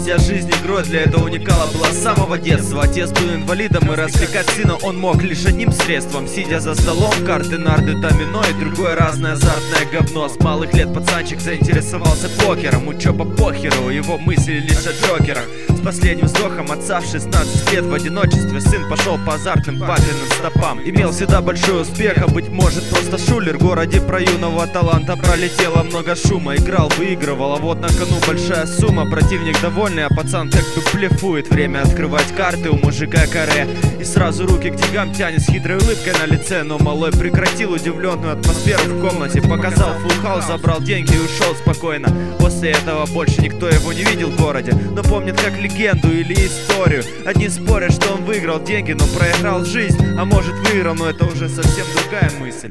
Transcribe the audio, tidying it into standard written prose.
Вся жизнь игрой для этого уникала была с самого детства. Отец был инвалидом, и развлекать сына он мог лишь одним средством. Сидя за столом, карты, нарды, домино и другое разное азартное говно. С малых лет пацанчик заинтересовался покером. Учеба похеру, его мысли лишь о джокерах. С последним вздохом отца в 16 лет в одиночестве сын пошел по азартным папиным стопам. Имел всегда большой успех, а быть может просто шулер. В городе про юного таланта пролетело много шума. Играл, выигрывал, а вот на кону большая сумма. Противник довольный, а пацан как бы блефует. Время открывать карты, у мужика каре. И сразу руки к деньгам тянет с хитрой улыбкой на лице. Но малой прекратил удивленную атмосферу в комнате. Показал фулл хаус, забрал деньги и ушел спокойно. После этого больше никто его не видел в городе. Но помнит как легенду или историю. Одни спорят, что он выиграл деньги, но проиграл жизнь. А может выиграл, но это уже совсем другая мысль.